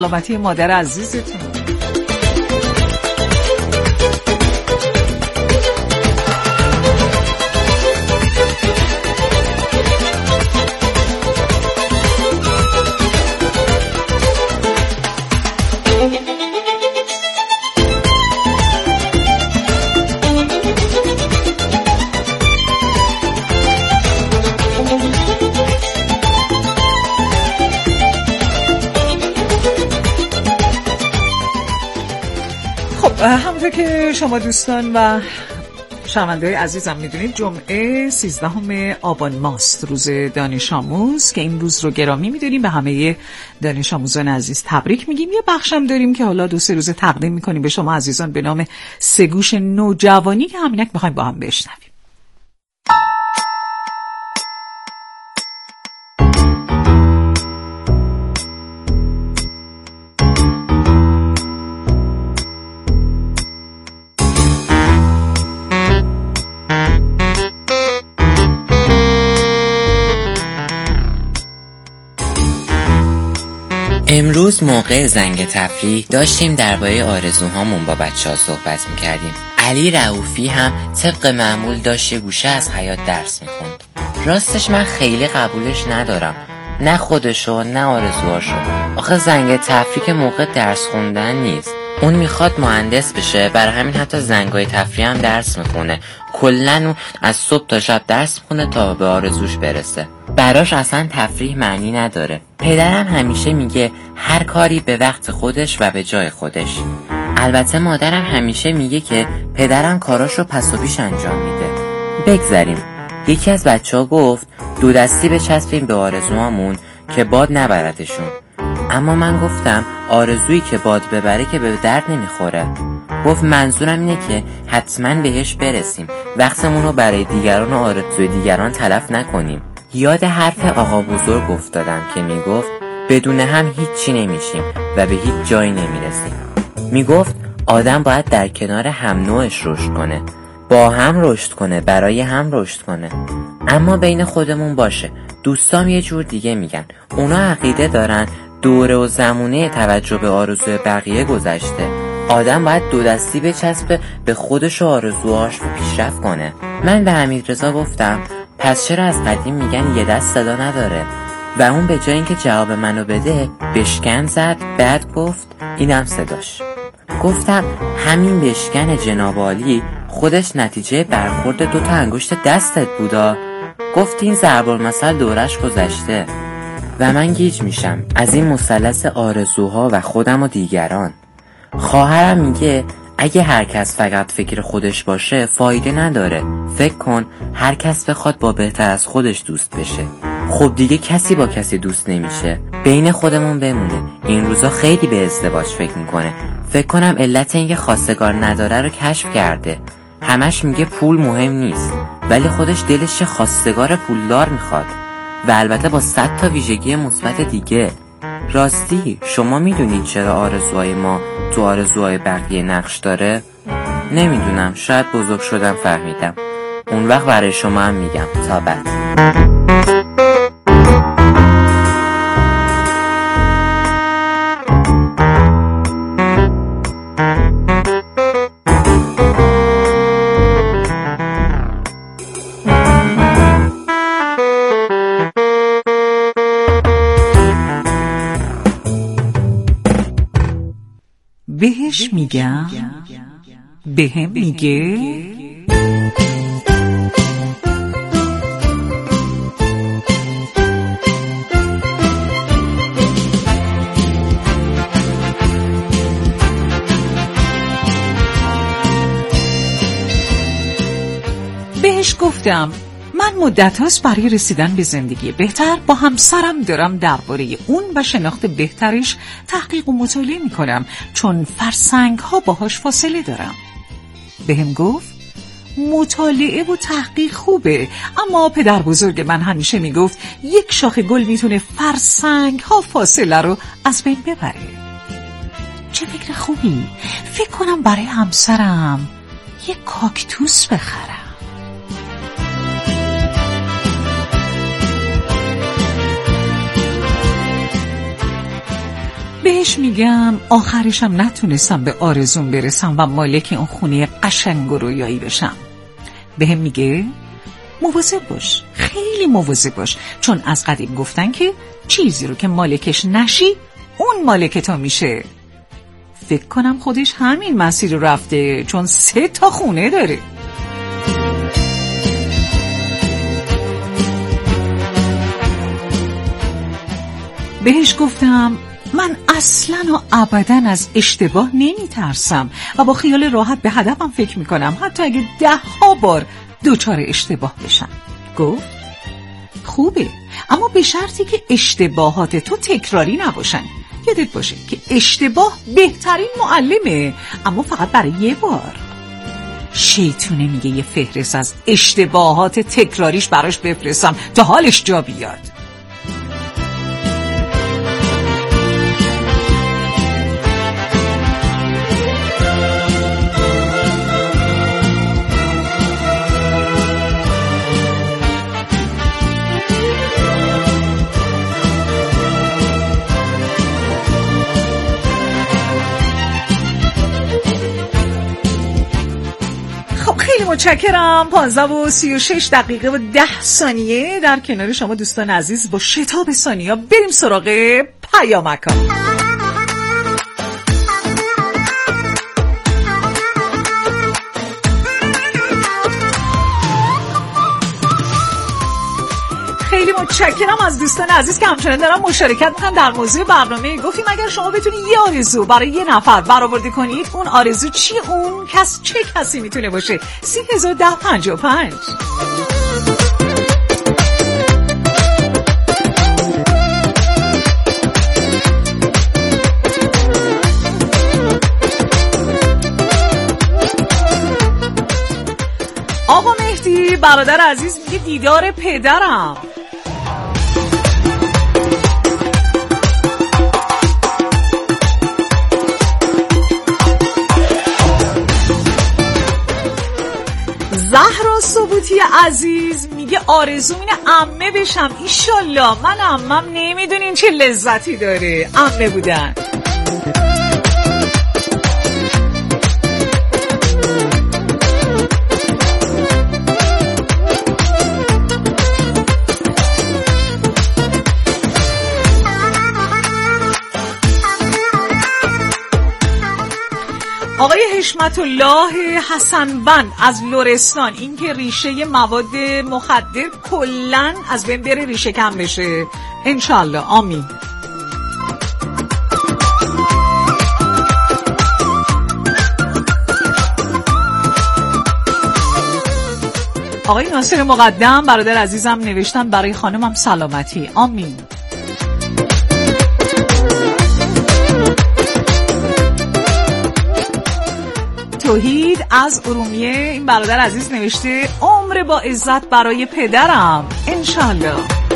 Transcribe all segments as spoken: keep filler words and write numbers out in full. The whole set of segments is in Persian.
سلامتی مادر عزیزتون. همونطور که شما دوستان و شنونده‌های عزیزم میدونید جمعه سیزدهم آبان ماست، روز دانش آموز که این روز رو گرامی میدونیم. به همه دانش آموزان عزیز تبریک میگیم. یه بخشم داریم که حالا دو سه روز تقدیم میکنیم به شما عزیزان به نام سه گوش نوجوانی که همینک میخوایم با هم بشنویم. امروز موقع زنگ تفریح داشتیم درباره آرزوهامون با بچه‌ها صحبت می‌کردیم. علی رؤوفی هم طبق معمول داشت یه گوشه از حیات درس می‌خوند. راستش من خیلی قبولش ندارم، نه خودشو نه آرزوهاشو. آخه زنگ تفریح که موقع درس خوندن نیست. اون میخواد مهندس بشه، برای همین حتی زنگای تفریح هم درس میخونه. کلن اون از صبح تا شب درس میخونه تا به آرزوش برسه. براش اصلا تفریح معنی نداره. پدرم همیشه میگه هر کاری به وقت خودش و به جای خودش. البته مادرم همیشه میگه که پدرم کاراشو پس و پیش انجام میده. بگذاریم. یکی از بچه‌ها گفت دو دستی بچسبیم به آرزوامون که باد نبردشون. اما من گفتم آرزویی که باد ببره که به درد نمیخوره. گفت منظورم اینه که حتما بهش برسیم، وقتمون رو برای دیگران و آرزوی دیگران تلف نکنیم. یاد حرف آقا بزرگ افتادم که میگفت بدون هم هیچی نمیشیم و به هیچ جایی نمیرسیم. میگفت آدم باید در کنار هم نوعش رشد کنه، با هم رشد کنه، برای هم رشد کنه. اما بین خودمون باشه. دوستام یه جور دیگه میگن. اونا عقیده دارن دوره و زمونه توجه به آرزوی بقیه گذشته. آدم باید دو دستی بچسبه به خودش و آرزوهاش و پیشرفت کنه. من به حمیدرضا گفتم پس چرا از قدیم میگن یه دست صدا نداره؟ و اون به جای اینکه جواب منو بده بشکن زد. بعد گفت اینم صداش. گفتم همین بشکن جناب عالی خودش نتیجه برخورد دو تا انگشت دستت بودا. گفت این ضرب المثل دورش گذشته. و من گیج میشم از این مثلث آرزوها و خودم و دیگران. خواهرم میگه اگه هر کس فقط فکر خودش باشه فایده نداره. فکر کن هر کس بخواد با بهتر از خودش دوست بشه، خب دیگه کسی با کسی دوست نمیشه. بین خودمون بمونه. این روزا خیلی به ازدواج فکر میکنه. فکر کنم علت اینکه خواستگار نداره رو کشف کرده. همش میگه پول مهم نیست، ولی خودش دلش چه خواستگار پولدار میخواد و البته با صد تا ویژگی مثبت دیگه. راستی شما میدونید چرا آرزوهای ما تو آرزوهای بقیه نقش داره؟ نمیدونم، شاید بزرگ شدم فهمیدم. اون وقت برای شما هم میگم. تا بعد. بهش میگم، بهم میگه. بهش گفتم من مدت هاست برای رسیدن به زندگی بهتر با همسرم دارم درباره اون و شناخت بهترش تحقیق و مطالعه می کنم، چون فرسنگ ها باهاش فاصله دارم. بهم گفت مطالعه و تحقیق خوبه، اما پدر بزرگ من همیشه می گفت یک شاخ گل می تونه فرسنگ ها فاصله رو از بین ببره. چه فکر خوبی. فکر کنم برای همسرم یک کاکتوس بخرم. بهش میگم آخرشم نتونستم به آرزوم برسم و مالک اون خونه قشنگ و رویایی بشم. بهم میگه مواظب باش، خیلی مواظب باش، چون از قدیم گفتن که چیزی رو که مالکش نشی اون مالک تو میشه. فکر کنم خودش همین مسیر رو رفته، چون سه تا خونه داره. بهش گفتم من اصلاً و ابداً از اشتباه نمی ترسم و با خیال راحت به هدفم فکر می کنم، حتی اگه ده ها بار دوچار اشتباه بشم. گفت خوبه، اما به شرطی که اشتباهات تو تکراری نباشن. یادت باشه که اشتباه بهترین معلمه، اما فقط برای یه بار. شیطونه میگه یه فهرست از اشتباهات تکراریش براش بفرستم تا حالش جا بیاد. متشکرم. پانزده و سی و شش دقیقه و ده ثانیه در کنار شما دوستان عزیز با شتاب ثانیه بریم سراغ پیامک‌ها. خیلی متشکرم از دوستان عزیز که همچنان دارن مشارکت میکنن در موضوع برنامه. گفتیم اگر شما بتونید یه آرزو برای یه نفر برآورده کنید، اون آرزو چی؟ اون کس چه کسی میتونه باشه؟ سی هزار ده پنجاه و پنج. آقا مهدی برادر عزیز میگه دیدار پدرم. زهرا ثبوتی عزیز میگه آرزوم اینه عمه بشم. ایشالله. من عمم نمیدونین چه لذتی داره عمه بودن. آقای حشمت الله حسن بند از لرستان، این که ریشه مواد مخدر کلن از بین بره، ریشه کم بشه انشالله. آمین. آقای ناصر مقدم برادر عزیزم نوشتن برای خانمم سلامتی. آمین. توحید از ارومیه، این برادر عزیز نوشته عمر با عزت برای پدرم انشالله.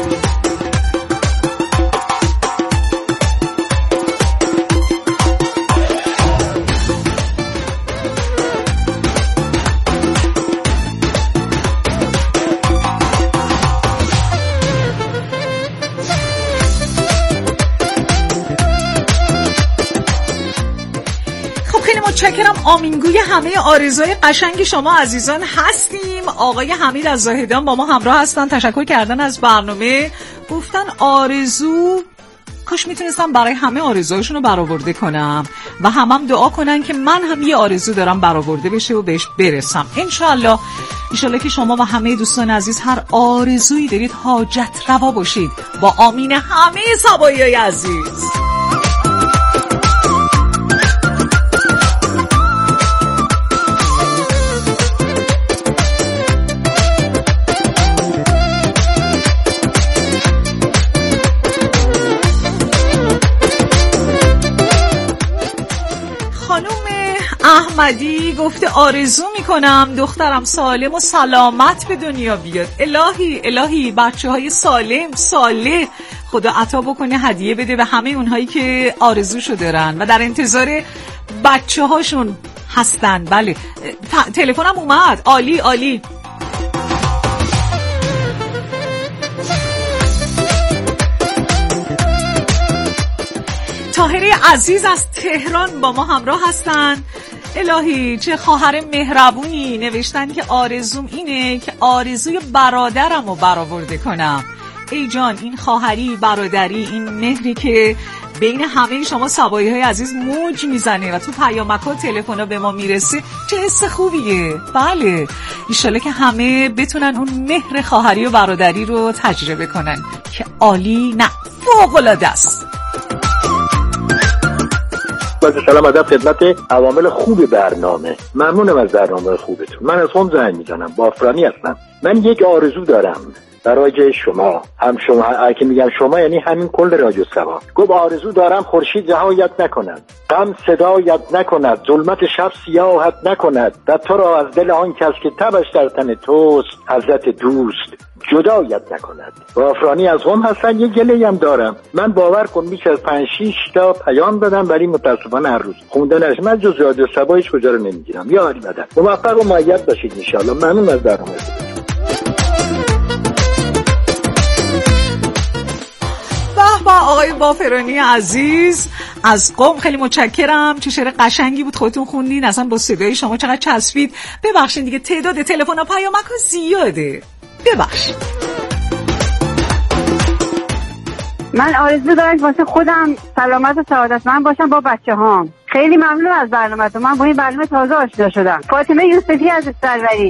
متشکرم. آمینگوی همه آرزوهای قشنگ شما عزیزان هستیم. آقای حمید از زاهدان با ما همراه هستن، تشکر کردن از برنامه. گفتن آرزو کاش میتونستم برای همه آرزوهاشون رو برآورده کنم و همم هم دعا کنن که من هم یه آرزو دارم برآورده بشه و بهش برسم انشالله. انشالله که شما و همه دوستان عزیز هر آرزویی دارید حاجت روا باشید. با آمین همه سبایی‌های عزیز. احمدی گفته آرزو میکنم دخترم سالم و سلامت به دنیا بیاد. الهی الهی بچه های سالم صالح خدا عطا بکنه، هدیه بده به همه اونهایی که آرزوشو دارن و در انتظار بچه هاشون هستن. بله تلفنم اومد. عالی عالی. طاهره عزیز از تهران با ما همراه هستن. الهی چه خواهر مهربونی، نوشتن که آرزوم اینه که آرزوی برادرم رو برآورده کنم. ای جان، این خواهری، برادری، این مهری که بین همه شما سبایی های عزیز موج میزنه و تو پیامک ها تلفن ها به ما میرسه، چه حس خوبیه. بله، ایشالا که همه بتونن اون مهر خواهری و برادری رو تجربه کنن که عالی، نه فوق‌العاده است. با سلام ادب خدمت عوامل خوب برنامه. ممنونم از برنامه خوبتون. من از هم زنگ میزنم، بافرانی هستم. من یک آرزو دارم برای شما، هم شما که میگم شما یعنی همین کل رادیو سبا. گفت آرزو دارم خورشید جهایت نکند، غم صدایت نکند، ظلمت شب سیاهت نکند، و تو را از دل آن کس که تبش در تن توست حضرت دوست جدایت نکند. وافرانی از هم هستن. یه گله هم دارم. من باور کن بیش از پنج شیش تا پیام دادم، ولی متاسفانه هر روز خوندنش من جز رادیو سبا هیچ کجا رو نمیگیرم. یا علی بدن موفق و مؤید باشید ان شاء الله. ممنون از برنامه. با آقای بافرانی عزیز از قم خیلی متشکرم. چه شعر قشنگی بود خودتون خوندین، اصلا با صدای شما چقدر چسبید. ببخشید دیگه تعداد تلفن و پیامک ها زیاده، ببخشید. من آرزو دارم واسه خودم سلامت و سعادتمند باشم با بچه هام. خیلی ممنون از برنامه‌تون. من با این برنامه تازه آشنا شدم. فاطمه یوسفی از سروری.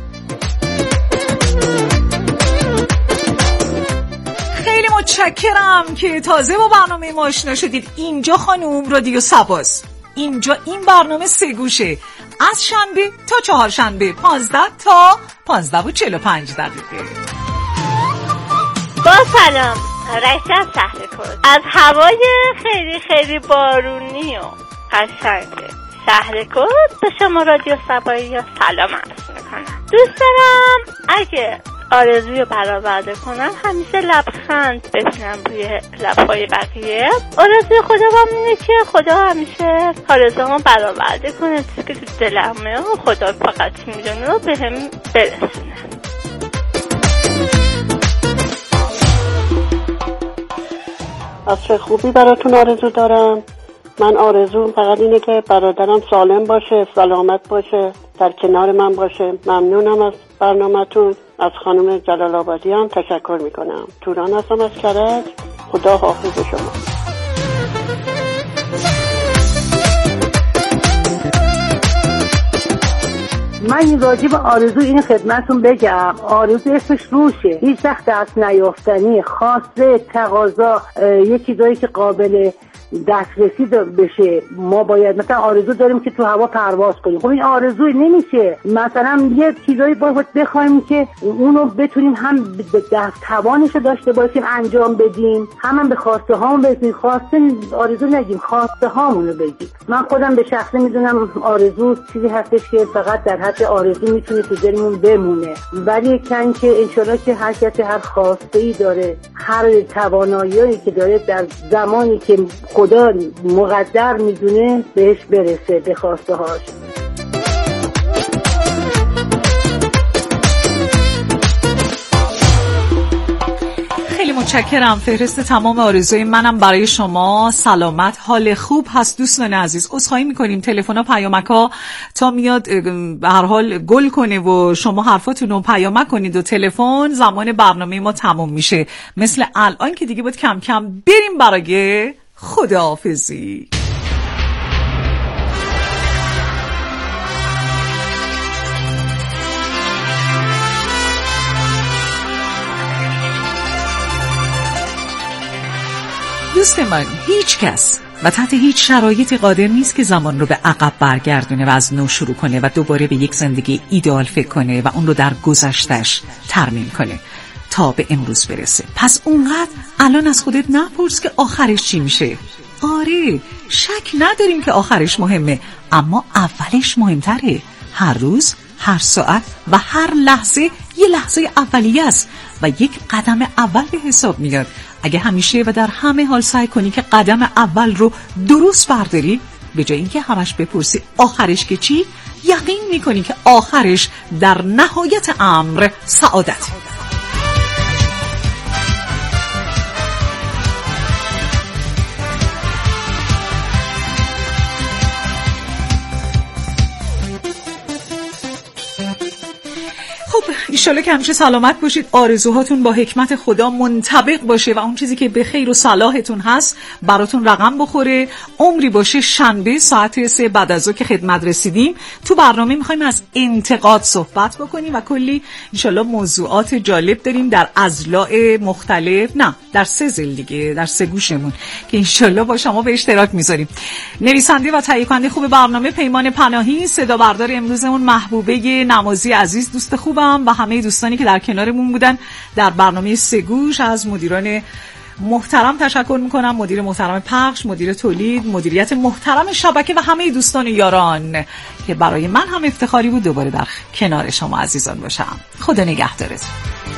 خیلی متشکرم که تازه با برنامه ما آشنا شدید. اینجا خانم رادیو سباست. اینجا این برنامه سه گوشه، از شنبه تا چهارشنبه پانزده تا پانزده و چهل و پنج دقیقه. با سلام، رشته شهر کرد از هوای خیلی خیلی بارونی و قشنگ شهر کرد به شما رادیو سبایی یا سلام عرض میکنم. دوست دارم اگه آرزوی برآورده کنم همیشه لبخند ببینم روی لبهای بقیه. آرزوی خدا هم اینه که خدا همیشه آرزوامو برآورده کنه، چیزی که تو دلمه و خدا فقط میدونه رو به هم برسونه. عصر خوبی براتون آرزو دارم. من آرزوم فقط اینه که برادرم سالم باشه، سلامت باشه، در کنار من باشه. ممنونم از برنامه‌تون. از خانم جلال آبادی هم تشکر میکنم. توران هستم از کرج. خدا حافظ شما. من راجع به آرزو این خدمتون بگم. آرزو اسمش روشه، هیچ وقت دست نیافتنی، خواسته، تقاضا، یه چیزایی که قابل دسترسی بشه. ما باید مثلا آرزو داریم که تو هوا پرواز کنیم. خب این آرزوی نمیشه. مثلا یه چیزایی باید بخوایم که اونو بتونیم هم به دست توانشو داشته باشیم انجام بدیم، هم, هم به خواسته هامون برسیم. خواسته آرزو نگیم، خواسته هامونو بگیم. من خودم به شخصه میدونم آرزو چیزی هستش که فقط در حد آرزو میتونه تو دلمون بمونه، ولی کن که انشالله که هر کسی هر خواسته ای داره، هر توانایی که داره در زمانی که خدا مقدر میدونه بهش برسه، به خواسته هاش. خیلی متشکرم. فهرست تمام آرزوی منم برای شما سلامت، حال خوب هست. دوستان عزیز عذرخواهی میکنیم تلفن ها پیامک ها تا میاد به هر حال گل کنه و شما حرفاتون رو پیامک کنید و تلفن زمان برنامه ما تموم میشه، مثل الان که دیگه باید کم کم بریم برای خداحافظی. دوست من، هیچ کس و تحت هیچ شرایطی قادر نیست که زمان رو به عقب برگردونه و از نو شروع کنه و دوباره به یک زندگی ایدئال فکر کنه و اون رو در گذشتش ترمیم کنه تا به امروز برسه. پس اونقدر الان از خودت نپرس که آخرش چی میشه. آره، شک نداریم که آخرش مهمه، اما اولش مهمتره. هر روز، هر ساعت و هر لحظه یه لحظه اولیه است و یک قدم اول به حساب میاد. اگه همیشه و در همه حال سعی کنی که قدم اول رو درست برداری، به جای اینکه همش بپرسی آخرش که چی، یقین میکنی که آخرش در نهایت امر سعادت. ایشالا که همیشه سلامت باشید، آرزوهاتون با حکمت خدا منطبق باشه و اون چیزی که به خیر و صلاحتون هست براتون رقم بخوره. عمری باشه شنبه ساعت سه بعد از ظهر که خدمت رسیدیم تو برنامه میخوایم از انتقاد صحبت بکنیم و کلی ایشالا موضوعات جالب داریم در اضلاع مختلف، نه در سه زل دیگه، در سه گوشمون که ایشالا با شما به اشتراک میذاریم. نویسنده و تهیه کننده خوب برنامه پیمان پناهی، صدا بردار امروزمون محبوبه نمازی عزیز دوست خوبم و همه دوستانی که در کنارمون بودن در برنامه سه گوش. از مدیران محترم تشکر میکنم، مدیر محترم پخش، مدیر تولید، مدیریت محترم شبکه و همه دوستان یاران که برای من هم افتخاری بود دوباره در کنار شما عزیزان باشم. خدا نگهدارتون.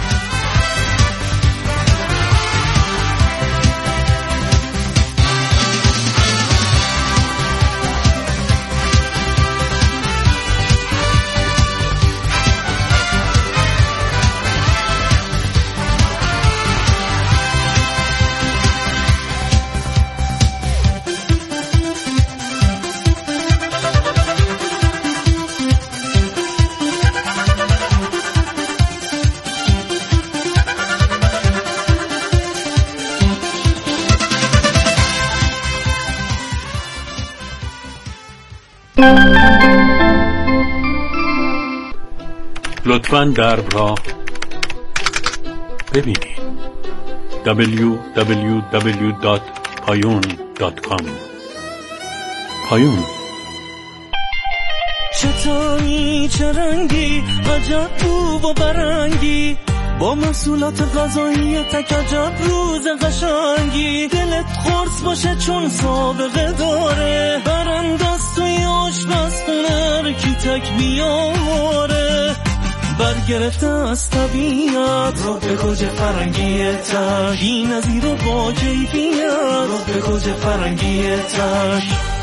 لطفاً درب را ببینید. دبلیو دبلیو دبلیو دات پایون دات کام. پایون. چطوری چه رنگی عجب بو و برنگی با محصولات غذایی تک عجب روز قشنگی دلت خورس باشه چون سابقه داره برانداز توی آشپزخونه رو کی تک بیاره برگرفته از طبیعت رو به گوجه فرنگی تک بی نظیر و با کیفیت رو به گوجه فرنگی تک.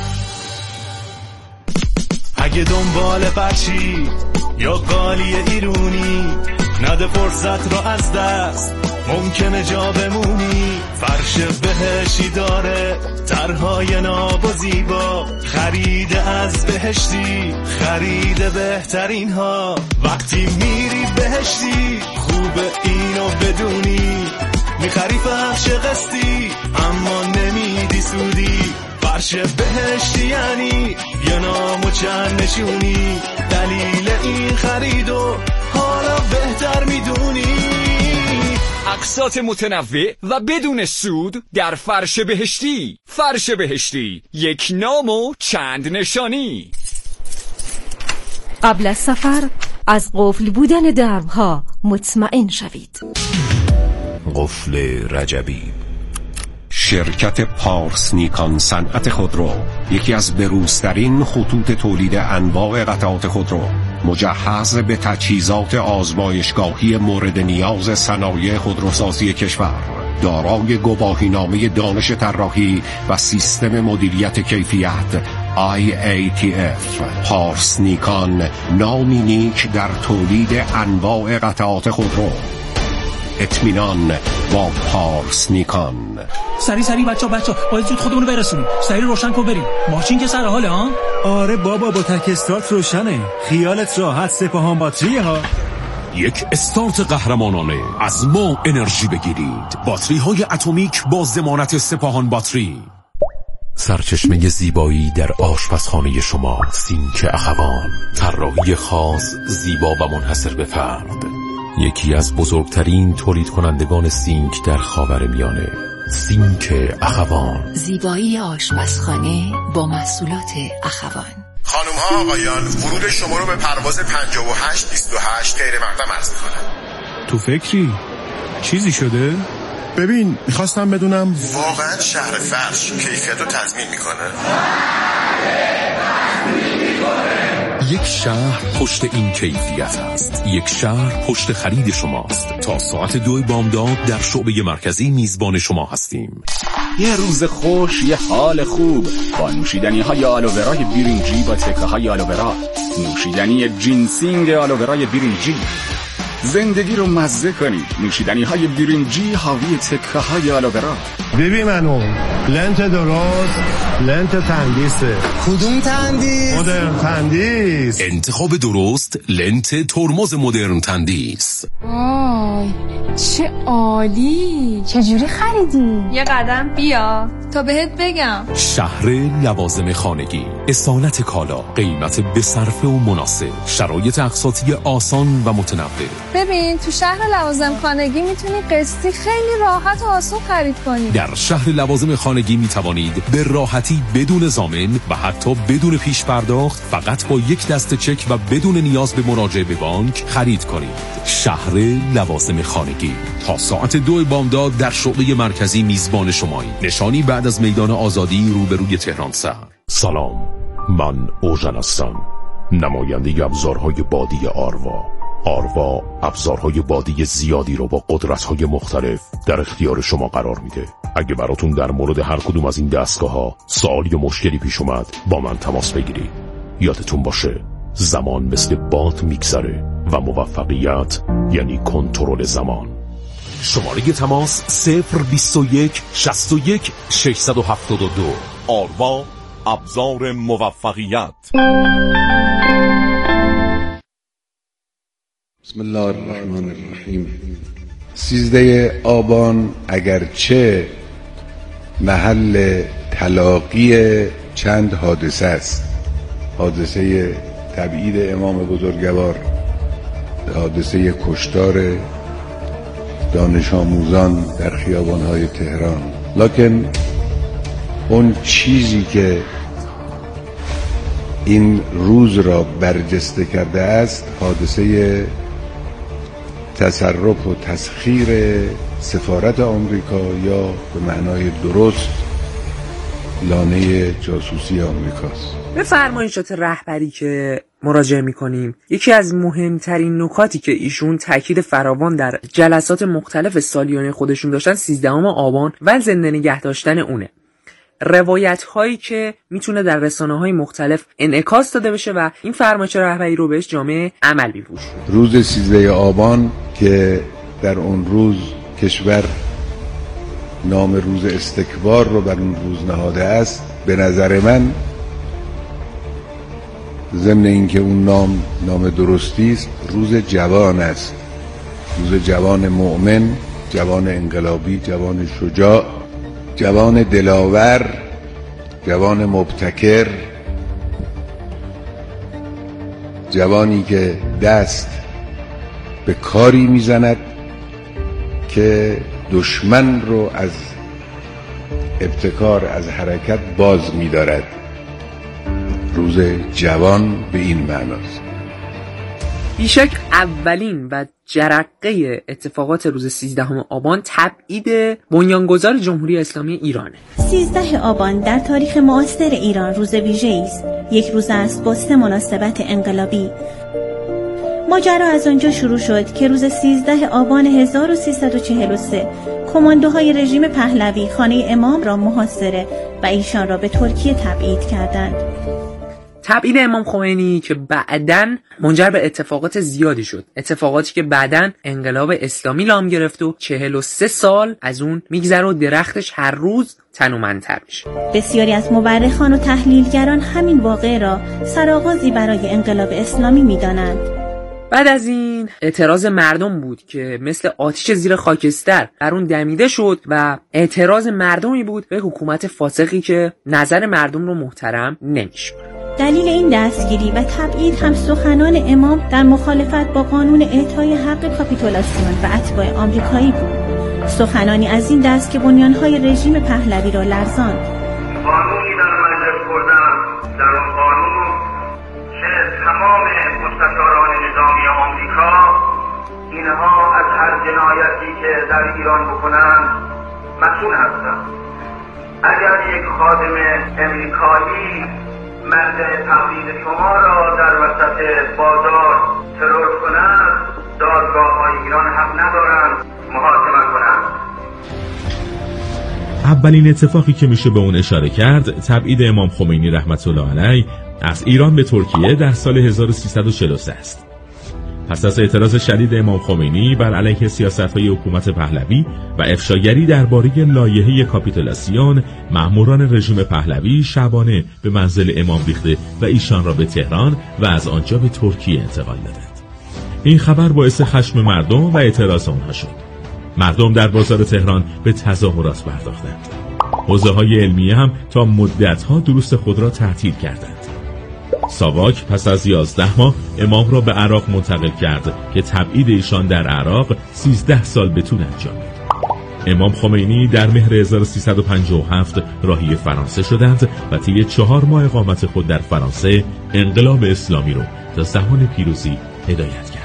اگه دنبال فرشی یا قالی ایرونی نده فرصت رو از دست ممکنه جا بمونی. فرش بهشتی داره طرحهای ناب و زیبا خرید از بهشتی خرید بهترین ها. وقتی میری بهشتی خوبه اینو بدونی میخری فرش قسطی اما نمیدی سودی. فرش بهشتی یعنی یه نام و چند نشونی دلیل این خریدو حالا بهتر میدونی. اقساط متنوع و بدون سود در فرش بهشتی. فرش بهشتی، یک نام و چند نشانی. قبل از سفر از قفل بودن درها مطمئن شوید. قفل رجبی، شرکت پارس نیکان صنعت خودرو، یکی از بروزترین خطوط تولید انواع قطعات خودرو، مجهز به تجهیزات آزمایشگاهی مورد نیاز صنایع خودروسازی کشور، دارای گواهینامه دانش طراحی و سیستم مدیریت کیفیت آی ای تی اف. پارس نیکان، نامی نیک در تولید انواع قطعات خودرو. اطمینان با پارس نیکان. سری سری بچه ها بچه ها باید زود خودمونو برسونیم. سری روشن کن بریم. ماشین که سر حاله ها؟ آره بابا با تک استارت روشنه. خیالت راحت، سپاهان باتریه ها. یک استارت قهرمانانه از ما انرژی بگیرید. باتری های اتمیک با ضمانت سپاهان باتری. سرچشمه زیبایی در آشپزخانه شما، سینک اخوان. طراحی خاص، زیبا و منحصر به فرد. یکی از بزرگترین تولید کنندگان سینک در خاورمیانه. سینک اخوان. زیبایی آشپزخانه با محصولات اخوان. خانم ها آقایان، ورود شما رو به پرواز پنجاه و هشت بیست و هشت غیر مقدم عرض می‌کنم. تو فکری؟ چیزی شده؟ ببین میخواستم بدونم واقعا شهر فرش کیفیت رو تضمین میکنه؟ یک شهر پشت این کیفیت است. یک شهر پشت خرید شماست. تا ساعت دو بامداد در شعبه مرکزی میزبان شما هستیم. یه روز خوش، یه حال خوب با نوشیدنی های آلوورای بیرینجی با تکه های آلوورا. نوشیدنی جینسینگ آلوورای بیرینجی. زندگی رو مزه کنید. نوشیدنی های برنجی حاوی تکه های آلوورا. ببین منو لنت درست، لنت تندیسه. کدوم تندیس؟ مدرن تندیس. انتخاب درست لنت ترمز مدرن تندیس. وای چه عالی. چجوری خریدی؟ یه قدم بیا تا بهت بگم. شهر لوازم خانگی، اصالت کالا، قیمت به صرفه و مناسب، شرایط اقساطی آسان و متنوع. ببین تو شهر لوازم خانگی میتونی قسطی خیلی راحت و آسون خرید کنی. در شهر لوازم خانگی میتوانید به راحتی بدون ضامن و حتی بدون پیش پرداخت فقط با یک دسته چک و بدون نیاز به مراجعه به بانک خرید کنید. شهر لوازم خانگی تا ساعت دو بامداد در شعبه مرکزی میزبان شمایی. نشانی بعد از میدان آزادی روبروی تهران سر. سلام، من اوژن هستم، نماینده ابزارهای بادی آروا. آروا ابزارهای بادی زیادی رو با قدرت‌های مختلف در اختیار شما قرار میده. اگه براتون در مورد هر کدوم از این دستگاه‌ها سوال یا مشکلی پیش اومد با من تماس بگیرید. یادتون باشه زمان مثل باد میگذره و موفقیت یعنی کنترل زمان. شماره تماس صفر بیست و یک شصت و یک ششصد و هفتاد و دو. آروا، ابزار موفقیت. بسم الله الرحمن الرحیم. سیزده آبان اگرچه محل تلاقی چند حادثه است، حادثه تبعید امام بزرگوار، حادثه کشتار دانش آموزان در خیابان‌های تهران، لکن اون چیزی که این روز را برجسته کرده است حادثه تصرف و تسخیر سفارت آمریکا یا به معنای درست لانه جاسوسی آمریکاست. به فرمایشات رهبری که مراجعه می‌کنیم، یکی از مهمترین نکاتی که ایشون تاکید فراوان در جلسات مختلف سالیانه خودشون داشتن سیزدهم آبان و زنده نگه داشتن اونه. روایت هایی که میتونه در رسانه های مختلف انعکاس داده بشه و این فرمایش رهبری رو بهش جامعه عمل بپوشه. روز سیزده آبان که در اون روز کشور نام روز استکبار رو بر اون روز نهاده است، به نظر من ضمن اینکه اون نام نام درستی است، روز جوان است، روز جوان مؤمن، جوان انقلابی، جوان شجاع، جوان دلاور، جوان مبتکر، جوانی که دست به کاری میزند که دشمن رو از ابتکار، از حرکت باز می‌دارد. روز جوان به این معناست. بیشک اولین و جرقه اتفاقات روز سیزدهم آبان تبعید بنیانگذار جمهوری اسلامی ایرانه. سیزده آبان در تاریخ معاصر ایران روز ویژه‌ای است. یک روز است با سه مناسبت انقلابی. ماجرا از آنجا شروع شد که روز سیزده آبان هزار و سیصد و چهل و سه کماندوهای رژیم پهلوی خانه امام را محاصره و ایشان را به ترکیه تبعید کردند. تبعید امام خمینی که بعداً منجر به اتفاقات زیادی شد، اتفاقاتی که بعداً انقلاب اسلامی نام گرفت و چهل و سه سال از اون میگذره و درختش هر روز تنومندتر میشه. بسیاری از مورخان و تحلیلگران همین واقعه را سرآغازی برای انقلاب اسلامی میدانند. بعد از این اعتراض مردم بود که مثل آتش زیر خاکستر بر اون دمیده شد و اعتراض مردمی بود به حکومت فاسقی که نظر مردم رو محترم نمی‌شمرد. دلیل این دستگیری و تبعید هم سخنان امام در مخالفت با قانون اعطای حق کاپیتولاسیون و اتباع آمریکایی بود. سخنانی از این دست که بنیانهای رژیم پهلوی را لرزاند. قانونی در مجلس بردم، در اون قانون که تمام مستشاران نظامی آمریکا اینها از هر جنایتی که در ایران بکنند مسئول هستند. اگر یک خادم امریکایی مرد تقلید شما را در وسط بازار ترور کنند، دادگاه های ایران حق ندارند محاکمه کنند. اولین اتفاقی که میشه به اون اشاره کرد تبعید امام خمینی رحمت الله علیه از ایران به ترکیه در سال هزار و سیصد و چهل و سه است. پس از اعتراض شدید امام خمینی بر علیه سیاست‌های حکومت پهلوی و افشاگری درباره لایحه کاپیتولاسیون، مأموران رژیم پهلوی شبانه به منزل امام ریخته و ایشان را به تهران و از آنجا به ترکیه انتقال دادند. این خبر باعث خشم مردم و اعتراض آنها شد. مردم در بازار تهران به تظاهرات پرداختند. حوزه‌های علمیه هم تا مدت‌ها دروس خود را تعطیل کردند. ساواک پس از یازده ماه امام را به عراق منتقل کرد که تبعید ایشان در عراق سیزده سال به طول انجامید. امام خمینی در مهر هزار و سیصد و پنجاه و هفت راهی فرانسه شدند و طی چهار ماه اقامت خود در فرانسه انقلاب اسلامی را تا زمان پیروزی هدایت کردند.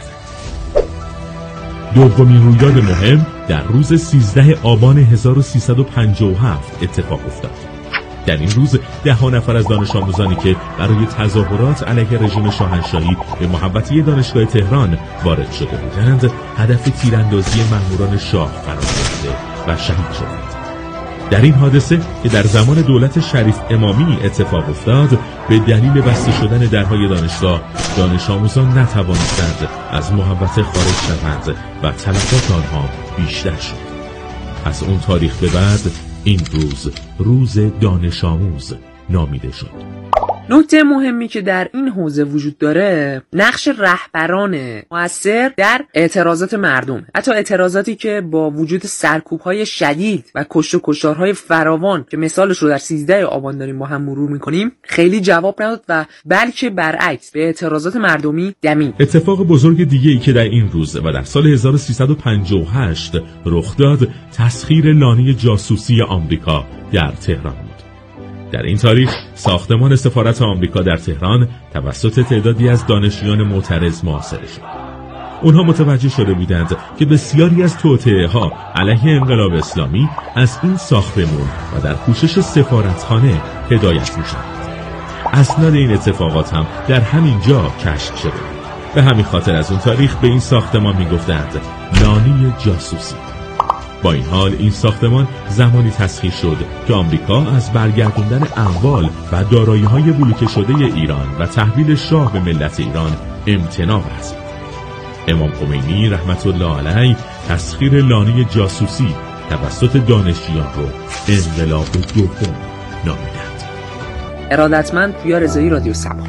دومین رویداد مهم در روز سیزده آبان هزار و سیصد و پنجاه و هفت اتفاق افتاد. در این روز ده ها نفر از دانش آموزانی که برای تظاهرات علیه رژیم شاهنشاهی به محوطه دانشگاه تهران وارد شده بودند، هدف تیراندازی مأموران شاه قرار گرفته و شهید شدند. در این حادثه که در زمان دولت شریف امامی اتفاق افتاد، به دلیل بسته شدن درهای دانشگاه، دانش آموزان نتوانستند از محوطه خارج شوند و تلفات آنها بیشتر شد. از اون تاریخ به بعد این روز روز دانش آموز نامیده شد. نکته مهمی که در این حوزه وجود داره، نقش رهبران مؤثر در اعتراضات مردم. حتی اعتراضاتی که با وجود سرکوب‌های شدید و کشت و کشتارهای فراوان که مثالش رو در سیزده آبان داریم با هم مرور می‌کنیم، خیلی جواب نداد و بلکه برعکس به اعتراضات مردمی دمید. اتفاق بزرگ دیگه‌ای که در این روز و در سال هزار و سیصد و پنجاه و هشت رخ داد، تسخیر لانه جاسوسی آمریکا در تهران بود. در این تاریخ ساختمان سفارت آمریکا در تهران توسط تعدادی از دانشجویان معترض محاصره شد. اونها متوجه شده بودند که بسیاری از توطئه‌ها علیه انقلاب اسلامی از این ساختمان و در پوشش سفارتخانه هدایت می‌شد. اسناد این اتفاقات هم در همین جا کشف شده بود. به همین خاطر از اون تاریخ به این ساختمان می‌گفتند لانه جاسوسی. با این حال این ساختمان زمانی تسخیر شد که آمریکا از برگردوندن اموال و دارایی‌های بلوکه شده ایران و تحویل شاه به ملت ایران امتناع ورزید. امام خمینی رحمت الله علیه تسخیر لانه جاسوسی توسط دانشجویان رو انقلاب دوم نامیدند. ارادتمند پویا رضایی، رادیو سبا.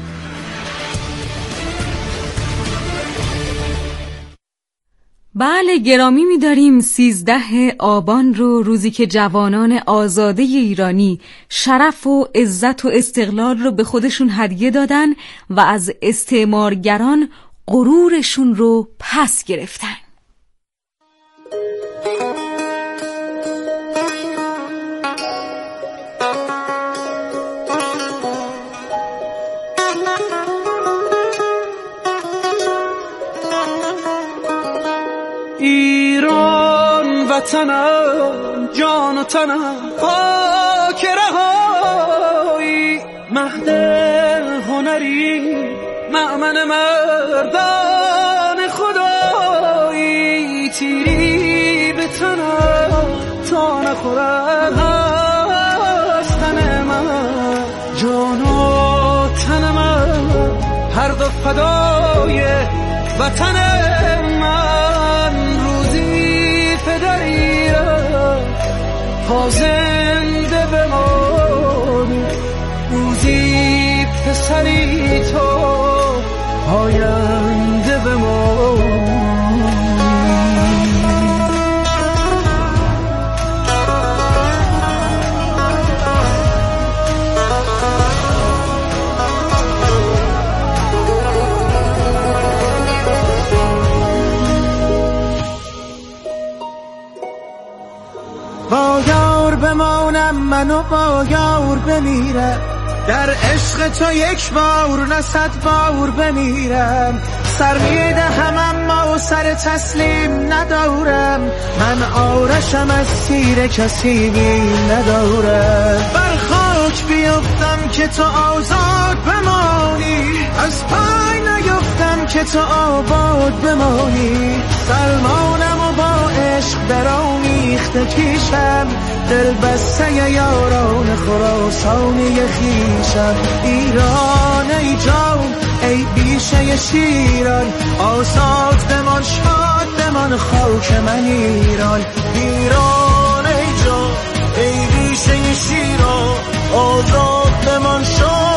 بله، گرامی می‌داریم سیزده آبان رو، روزی که جوانان آزاده ایرانی شرف و عزت و استقلال رو به خودشون هدیه دادن و از استعمارگران غرورشون رو پس گرفتن. ایران وطنم، جان و تنم، خاک رهایی، مهد هنری، مأمن مردان خدایی، تیری به تنم تا نخورد هستن من، جان و تن من هر دو فدای وطن من، روزی پدری را تا زنده بمانی، روزی پسری تو آینده بمانی. با یار بمانم منو با یار بمیرم، در عشق تو یک بار نه صد بار بمیرم، سر میدهم اما سر تسلیم ندارم، من آرشم از تیر کسی بیم ندارم، بر خاک بیفتم که تو آزاد بمانی، از پای نیفتم که تو آباد بمانی، سلمانم و با عشق درآمیخته کیشم، دل بسته یاران خراسانی خیشم، ایران ای جان ای بی ریشه شیران، آزاد بمان شاد بمان خاک من ایران. ایران ای جان ای ریشه شیران، آزاد بمان